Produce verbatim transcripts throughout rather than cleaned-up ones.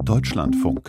Deutschlandfunk.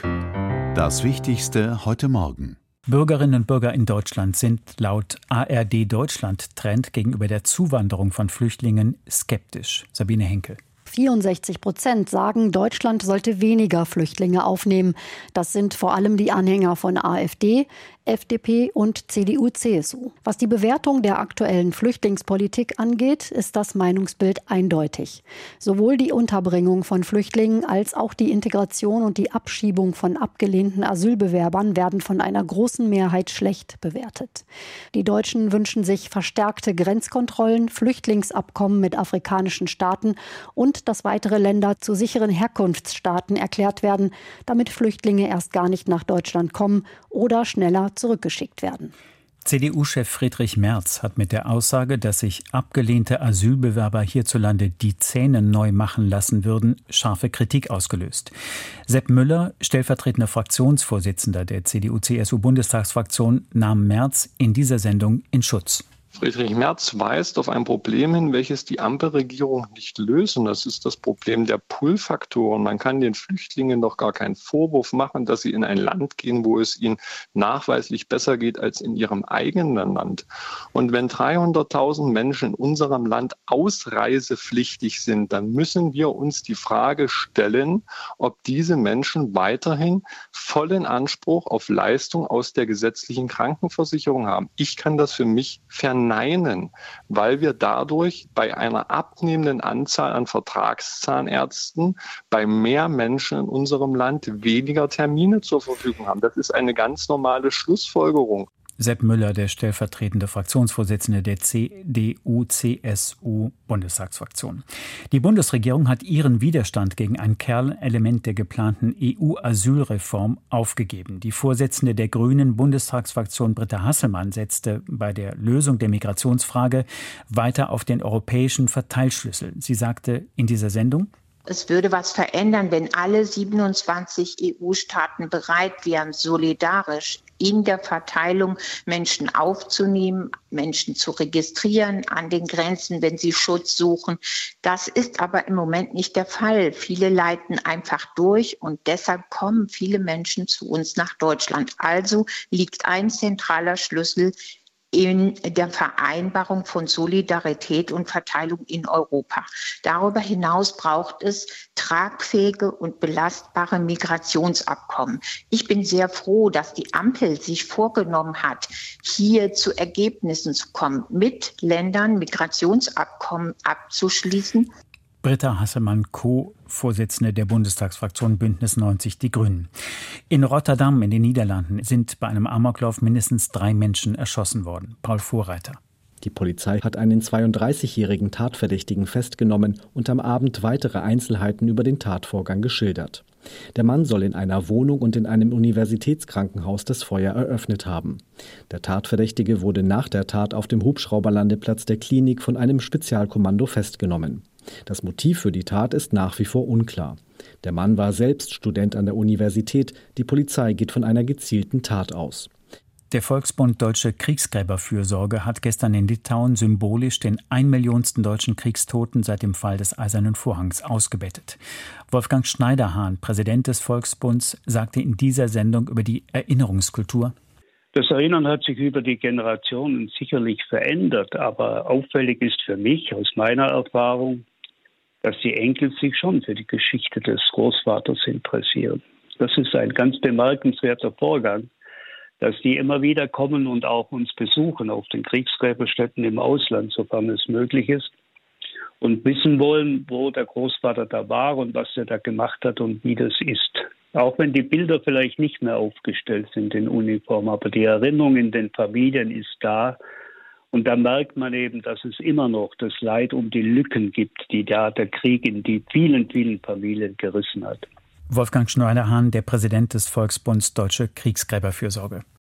Das Wichtigste heute Morgen. Bürgerinnen und Bürger in Deutschland sind laut A R D Deutschland Trend gegenüber der Zuwanderung von Flüchtlingen skeptisch. Sabine Henkel. vierundsechzig Prozent sagen, Deutschland sollte weniger Flüchtlinge aufnehmen. Das sind vor allem die Anhänger von AfD, F D P und C D U C S U. Was die Bewertung der aktuellen Flüchtlingspolitik angeht, ist das Meinungsbild eindeutig. Sowohl die Unterbringung von Flüchtlingen als auch die Integration und die Abschiebung von abgelehnten Asylbewerbern werden von einer großen Mehrheit schlecht bewertet. Die Deutschen wünschen sich verstärkte Grenzkontrollen, Flüchtlingsabkommen mit afrikanischen Staaten und dass weitere Länder zu sicheren Herkunftsstaaten erklärt werden, damit Flüchtlinge erst gar nicht nach Deutschland kommen oder schneller zurückgeschickt werden. C D U-Chef Friedrich Merz hat mit der Aussage, dass sich abgelehnte Asylbewerber hierzulande die Zähne neu machen lassen würden, scharfe Kritik ausgelöst. Sepp Müller, stellvertretender Fraktionsvorsitzender der C D U C S U-Bundestagsfraktion, nahm Merz in dieser Sendung in Schutz. Friedrich Merz weist auf ein Problem hin, welches die Ampelregierung nicht löst. Und das ist das Problem der Pull-Faktoren. Man kann den Flüchtlingen doch gar keinen Vorwurf machen, dass sie in ein Land gehen, wo es ihnen nachweislich besser geht als in ihrem eigenen Land. Und wenn dreihunderttausend Menschen in unserem Land ausreisepflichtig sind, dann müssen wir uns die Frage stellen, ob diese Menschen weiterhin vollen Anspruch auf Leistung aus der gesetzlichen Krankenversicherung haben. Ich kann das für mich verneinen. Nein, weil wir dadurch bei einer abnehmenden Anzahl an Vertragszahnärzten bei mehr Menschen in unserem Land weniger Termine zur Verfügung haben. Das ist eine ganz normale Schlussfolgerung. Sepp Müller, der stellvertretende Fraktionsvorsitzende der C D U C S U-Bundestagsfraktion. Die Bundesregierung hat ihren Widerstand gegen ein Kernelement der geplanten E U-Asylreform aufgegeben. Die Vorsitzende der Grünen Bundestagsfraktion Britta Hasselmann setzte bei der Lösung der Migrationsfrage weiter auf den europäischen Verteilschlüssel. Sie sagte in dieser Sendung: Es würde was verändern, wenn alle siebenundzwanzig E U-Staaten bereit wären, solidarisch in der Verteilung Menschen aufzunehmen, Menschen zu registrieren an den Grenzen, wenn sie Schutz suchen. Das ist aber im Moment nicht der Fall. Viele leiten einfach durch und deshalb kommen viele Menschen zu uns nach Deutschland. Also liegt ein zentraler Schlüssel in der Vereinbarung von Solidarität und Verteilung in Europa. Darüber hinaus braucht es tragfähige und belastbare Migrationsabkommen. Ich bin sehr froh, dass die Ampel sich vorgenommen hat, hier zu Ergebnissen zu kommen, mit Ländern Migrationsabkommen abzuschließen. Britta Hasselmann, Co-Vorsitzende der Bundestagsfraktion Bündnis neunzig Die Grünen. In Rotterdam in den Niederlanden sind bei einem Amoklauf mindestens drei Menschen erschossen worden. Paul Vorreiter. Die Polizei hat einen zweiunddreißigjährigen Tatverdächtigen festgenommen und am Abend weitere Einzelheiten über den Tatvorgang geschildert. Der Mann soll in einer Wohnung und in einem Universitätskrankenhaus das Feuer eröffnet haben. Der Tatverdächtige wurde nach der Tat auf dem Hubschrauberlandeplatz der Klinik von einem Spezialkommando festgenommen. Das Motiv für die Tat ist nach wie vor unklar. Der Mann war selbst Student an der Universität. Die Polizei geht von einer gezielten Tat aus. Der Volksbund Deutsche Kriegsgräberfürsorge hat gestern in Litauen symbolisch den einmillionsten deutschen Kriegstoten seit dem Fall des Eisernen Vorhangs ausgebettet. Wolfgang Schneiderhahn, Präsident des Volksbunds, sagte in dieser Sendung über die Erinnerungskultur: Das Erinnern hat sich über die Generationen sicherlich verändert, aber auffällig ist für mich aus meiner Erfahrung, dass die Enkel sich schon für die Geschichte des Großvaters interessieren. Das ist ein ganz bemerkenswerter Vorgang, dass die immer wieder kommen und auch uns besuchen auf den Kriegsgräberstätten im Ausland, sofern es möglich ist, und wissen wollen, wo der Großvater da war und was er da gemacht hat und wie das ist. Auch wenn die Bilder vielleicht nicht mehr aufgestellt sind in Uniform, aber die Erinnerung in den Familien ist da. Und da merkt man eben, dass es immer noch das Leid um die Lücken gibt, die da der Krieg in die vielen, vielen Familien gerissen hat. Wolfgang Schneiderhahn, der Präsident des Volksbunds Deutsche Kriegsgräberfürsorge.